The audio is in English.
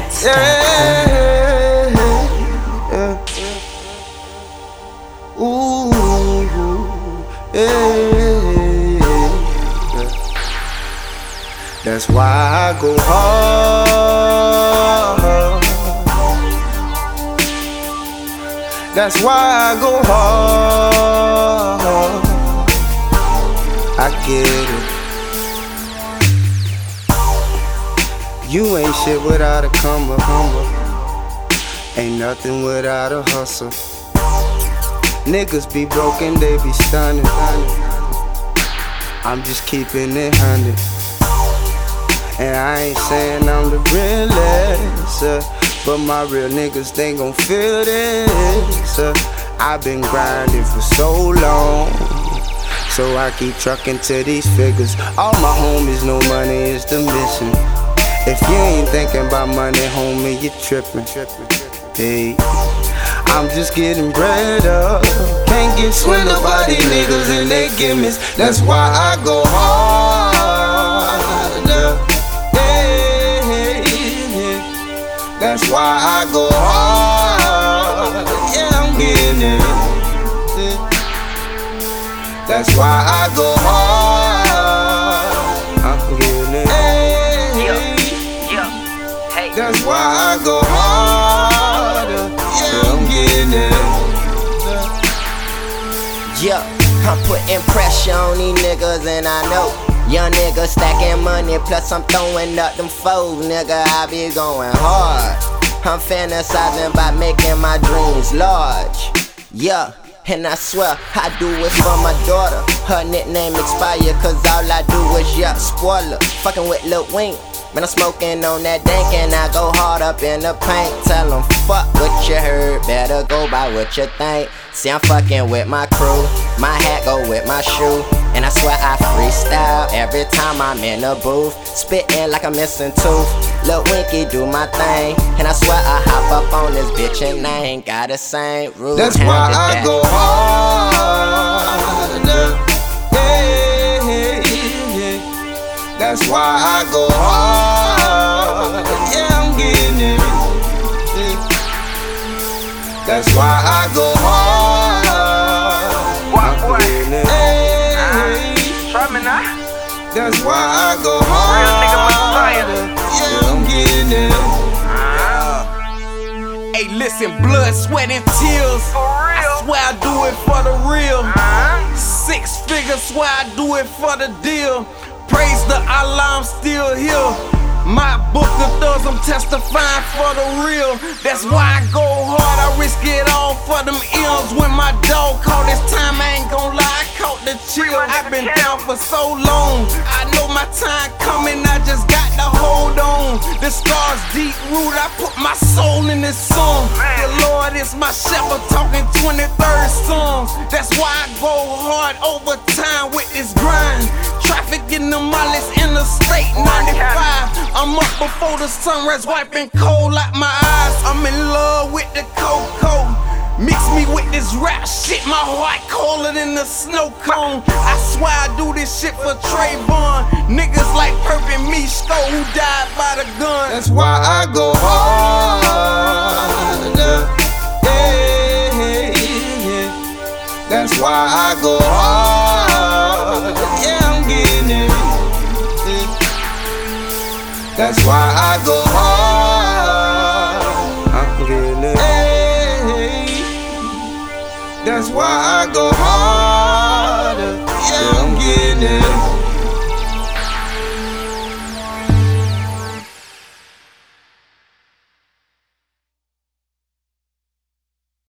Ooh, yeah. That's why I go hard. That's why I go hard. I get it. You ain't shit without a come up. Ain't nothing without a hustle. Niggas be broken, they be stunning. I'm just keeping it 100. And I ain't saying I'm the realest, but my real niggas, they gon' feel this. I've been grinding for so long, so I keep trucking to these figures. All my homies know money is the mission. If you ain't thinking about money, homie, you trippin'. Hey, I'm just getting bread up. Can't get swindled by these niggas and they gimmicks. That's why I go hard. That's why I go hard. Yeah, I'm getting it. That's why I go hard. I'm getting it. That's why I go hard. Yeah, I'm getting it. Yeah, I'm putting pressure on these niggas and I know young nigga stacking money, plus I'm throwing up them foes, nigga, I be going hard. I'm fantasizing about making my dreams large. Yeah, and I swear I do it for my daughter. Her nickname expired cause all I do is spoiler. Fucking with Lil Wink. Man, I'm smoking on that dank and I go hard up in the paint. Tell them fuck what you heard, better go by what you think. See, I'm fucking with my crew, my hat go with my shoe. And I swear I freestyle every time I'm in the booth. Spittin' like I'm missing tooth. Lil Winky do my thing. And I swear I hop up on this bitch and I ain't got the same rules. That's why I go hard. That's why I go hard. Yeah, I'm getting it. That's why I go hard. I'm getting it. That's why I go hard. Yeah, I'm getting it. Hey, listen, blood, sweat, and tears. I swear I do it for the real. 6 figures, swear I do it for the deal. Praise the Allah, I'm still here. My book of thugs, I'm testifying for the real. That's why I go hard, I risk it all for them ills. When my dog caught this time, I ain't gon' lie, I caught the chill. I've been down for so long, I know my time coming, I just got to hold on. The scars deep rooted, I put my soul in this song. The Lord is my shepherd, talking 23rd Psalms. That's why I go hard over time with this grind. Traffic in the mileage in the state 95. I'm up before the sunrise, wiping cold out my eyes. I'm in love with the cocoa. Mix me with this rap shit, my heart colder than the snow cone. I swear I do this shit for Trayvon. Niggas like Perp and Mishko who died by the gun. That's why I go hard. That's why I go hard. Yeah, I'm getting it. That's why I go hard. I'm getting it. That's why I go hard.